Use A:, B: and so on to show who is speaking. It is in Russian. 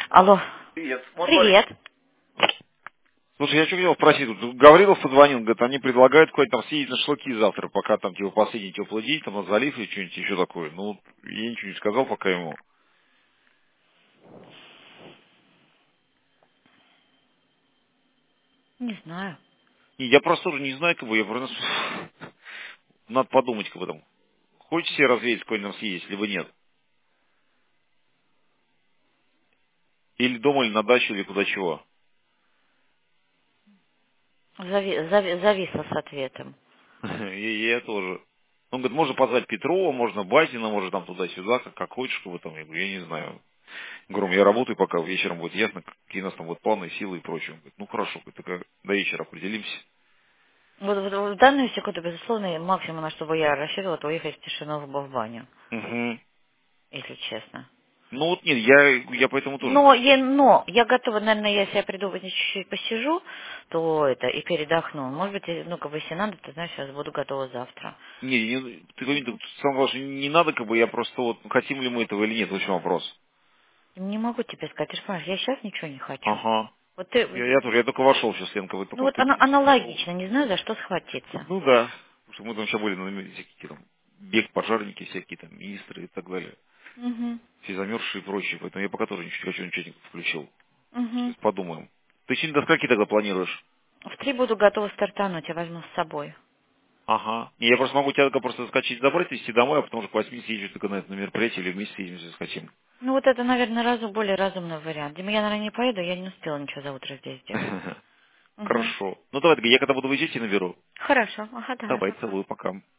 A: Алло.
B: Привет.
A: Привет.
B: Слушай, я что хотел спросить, тут Гаврилов позвонил, говорит, они предлагают куда-то там съездить на шашлыки завтра, пока там типа последний теплый день, там на залив или что-нибудь еще такое. Ну, я ничего не сказал пока ему.
A: Не знаю.
B: Не, я просто тоже не знаю, как бы, я просто... Надо подумать, как бы там. Хочешь себе развеять, куда нам съездить, либо нет? Или дома, или на дачу, или куда чего.
A: Зависла с ответом.
B: И я тоже. Он говорит, можно позвать Петрова, можно Базина, можно там туда-сюда, как хочешь, как бы там. Я говорю, я не знаю. Говорю, я работаю, пока вечером будет ясно, какие у нас там будут планы, силы и прочее. Он говорит, ну хорошо, говорит, только до вечера определимся.
A: Вот в данную секунду, безусловно, максимум, на что бы я рассчитывала, это уехать в тишину в баню,
B: Угу.
A: если честно.
B: Ну вот нет, я поэтому тоже.
A: Но я готова, наверное, я себя приду, вот чуть-чуть посижу, то это, и передохну. Может быть, ну, как бы, если надо, то, знаешь, сейчас буду готова завтра.
B: Ты говоришь, самое главное, не надо, как бы, я просто вот, хотим ли мы этого или нет, в общем вопрос.
A: Не могу тебе сказать, ты же понимаешь, я сейчас ничего не хочу.
B: Ага.
A: Вот ты,
B: Я тоже, я только вошел сейчас, Ленка, вы
A: ну
B: только
A: вот аналогично, не знаю, за что схватиться.
B: Ну да. Потому что мы там сейчас были на всякие там бег, пожарники всякие там, министры и так далее.
A: Угу.
B: Все замерзшие и прочее. Поэтому я пока тоже не хочу, ничего не включил.
A: Угу.
B: Сейчас подумаем. Ты сегодня до скольки тогда планируешь?
A: В 3 буду готова стартануть, я возьму с собой.
B: Ага. Не, я просто могу тебя только просто заскочить забрать, везти домой, а потом уже к 8 съезжу только на это на мероприятие или вместе съездим, заскочим.
A: Ну вот это, наверное, более разумный вариант. Дима, я, наверное, не поеду, я не успела ничего за утро здесь сделать. Угу.
B: Хорошо. Ну давай, я когда буду выезжать, я наберу.
A: Хорошо, ага, давай,
B: Давай,
A: пока.
B: целую, пока.